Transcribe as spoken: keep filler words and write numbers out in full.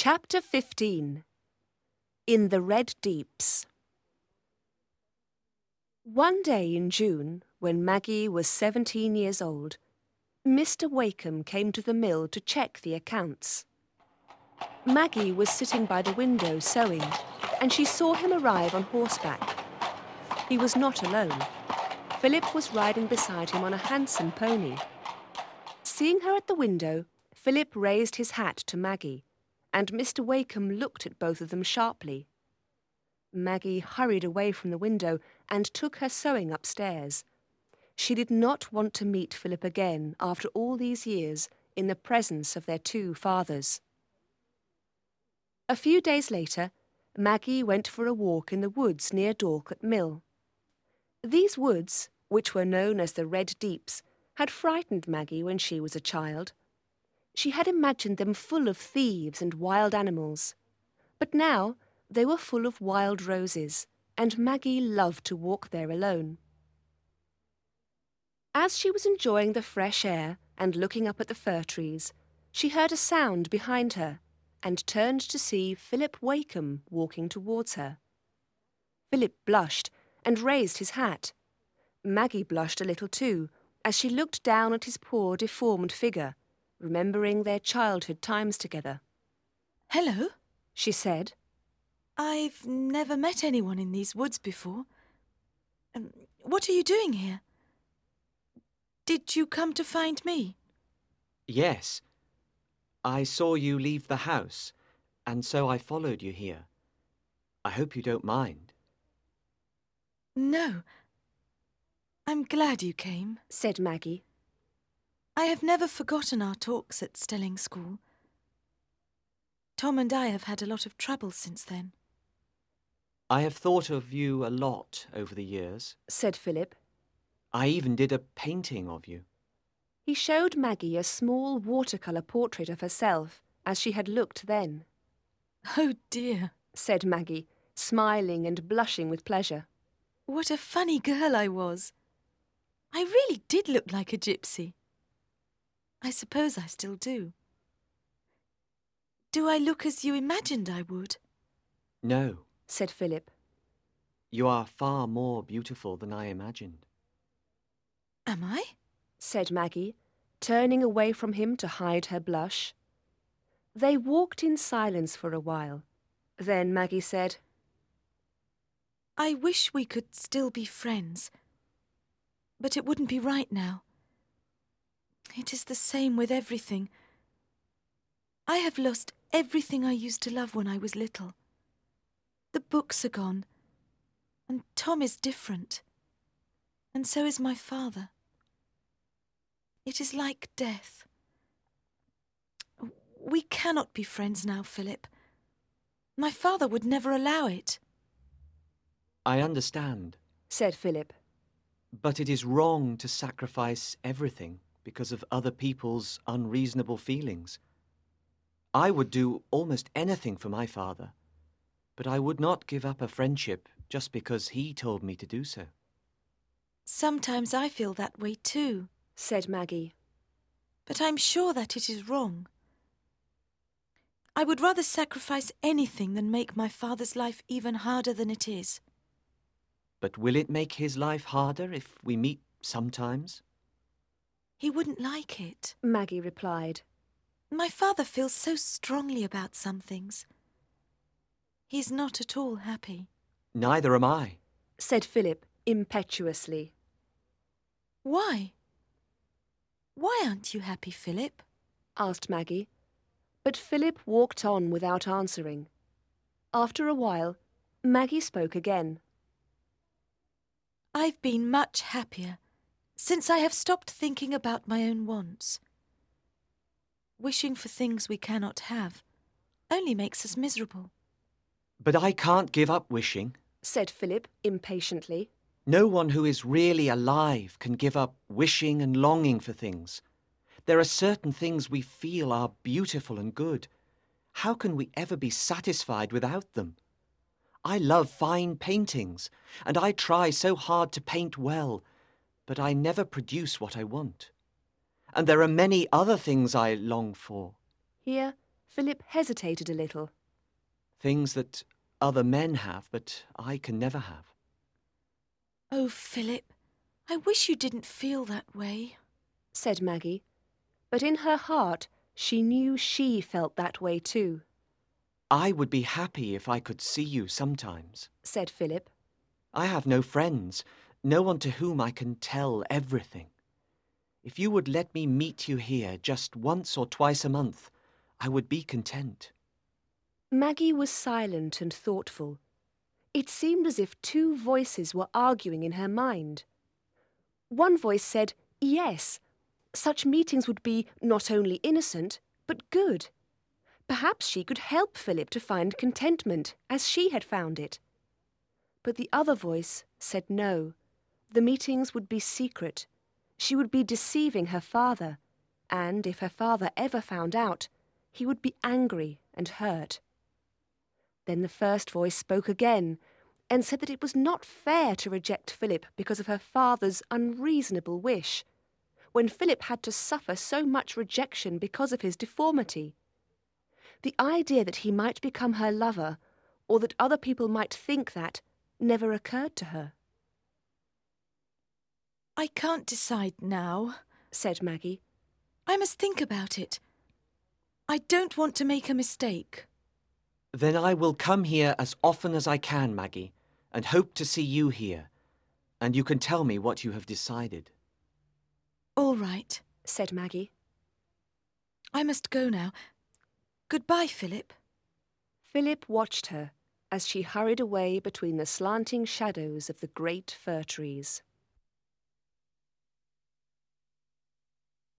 Chapter fifteen. In the Red Deeps. One day in June, when Maggie was seventeen years old, Mister Wakeham came to the mill to check the accounts. Maggie was sitting by the window sewing, and she saw him arrive on horseback. He was not alone. Philip was riding beside him on a handsome pony. Seeing her at the window, Philip raised his hat to Maggie, and Mister Wakeham looked at both of them sharply. Maggie hurried away from the window and took her sewing upstairs. She did not want to meet Philip again after all these years in the presence of their two fathers. A few days later, Maggie went for a walk in the woods near Dorlcote Mill. These woods, which were known as the Red Deeps, had frightened Maggie when she was a child. She had imagined them full of thieves and wild animals. But now they were full of wild roses, and Maggie loved to walk there alone. As she was enjoying the fresh air and looking up at the fir trees, she heard a sound behind her and turned to see Philip Wakeham walking towards her. Philip blushed and raised his hat. Maggie blushed a little too, as she looked down at his poor deformed figure, remembering their childhood times together. "Hello," she said. "I've never met anyone in these woods before. Um, what are you doing here? Did you come to find me?" Yes. I saw you leave the house, and so I followed you here. I hope you don't mind. "No. I'm glad you came," said Maggie. "I have never forgotten our talks at Stelling School. Tom and I have had a lot of trouble since then." I have thought of you a lot over the years, said Philip. I even did a painting of you. He showed Maggie a small watercolour portrait of herself as she had looked then. "Oh dear," said Maggie, smiling and blushing with pleasure. "What a funny girl I was. I really did look like a gypsy. I suppose I still do. Do I look as you imagined I would?" No, said Philip. You are far more beautiful than I imagined. "Am I?" said Maggie, turning away from him to hide her blush. They walked in silence for a while. Then Maggie said, "I wish we could still be friends, but it wouldn't be right now. It is the same with everything. I have lost everything I used to love when I was little. The books are gone, and Tom is different, and so is my father. It is like death. We cannot be friends now, Philip. My father would never allow it." I understand, said Philip. but it is wrong to sacrifice everything because of other people's unreasonable feelings. I would do almost anything for my father, but I would not give up a friendship just because he told me to do so. "Sometimes I feel that way too," said Maggie. "but I'm sure that it is wrong. I would rather sacrifice anything than make my father's life even harder than it is." But will it make his life harder if we meet sometimes? "He wouldn't like it," Maggie replied. "My father feels so strongly about some things. He's not at all happy." Neither am I, said Philip impetuously. "Why? Why aren't you happy, Philip?" asked Maggie. But Philip walked on without answering. After a while, Maggie spoke again. "I've been much happier since I have stopped thinking about my own wants. Wishing for things we cannot have only makes us miserable." But I can't give up wishing, said Philip impatiently. No one who is really alive can give up wishing and longing for things. There are certain things we feel are beautiful and good. How can we ever be satisfied without them? I love fine paintings, and I try so hard to paint well, but I never produce what I want. And there are many other things I long for. Here, Philip hesitated a little. Things that other men have, but I can never have. Oh, Philip, I wish you didn't feel that way, said Maggie. But in her heart, she knew she felt that way too. I would be happy if I could see you sometimes, said Philip. I have no friends, no one to whom I can tell everything. If you would let me meet you here just once or twice a month, I would be content. Maggie was silent and thoughtful. It seemed as if two voices were arguing in her mind. One voice said, yes, such meetings would be not only innocent, but good. Perhaps she could help Philip to find contentment, as she had found it. But the other voice said no. The meetings would be secret. She would be deceiving her father, and if her father ever found out, he would be angry and hurt. Then the first voice spoke again, and said that it was not fair to reject Philip because of her father's unreasonable wish, when Philip had to suffer so much rejection because of his deformity. The idea that he might become her lover, or that other people might think that, never occurred to her. I can't decide now, said Maggie. I must think about it. I don't want to make a mistake. Then I will come here as often as I can, Maggie, and hope to see you here, and you can tell me what you have decided. All right, said Maggie. I must go now. Goodbye, Philip. Philip watched her as she hurried away between the slanting shadows of the great fir trees.